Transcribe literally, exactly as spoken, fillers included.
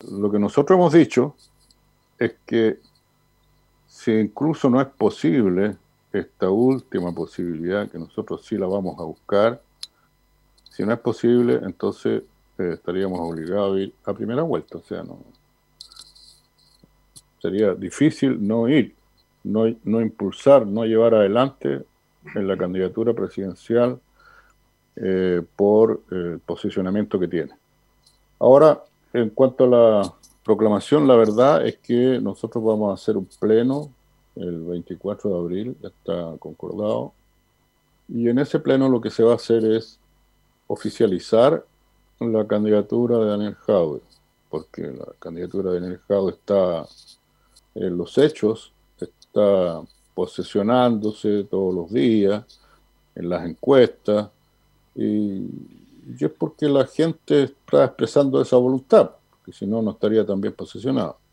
lo que nosotros hemos dicho es que si incluso no es posible esta última posibilidad, que nosotros sí la vamos a buscar, si no es posible, entonces eh, estaríamos obligados a ir a primera vuelta. O sea, no sería difícil no ir, no, no impulsar, no llevar adelante en la candidatura presidencial eh, por eh, el posicionamiento que tiene. Ahora, en cuanto a la proclamación, la verdad es que nosotros vamos a hacer un pleno el veinticuatro de abril, ya está concordado, y en ese pleno lo que se va a hacer es oficializar la candidatura de Daniel Jadwe, porque la candidatura de Daniel Jadwe está en los hechos, está posesionándose todos los días en las encuestas, y, y es porque la gente está expresando esa voluntad, porque si no, no estaría tan bien posesionado.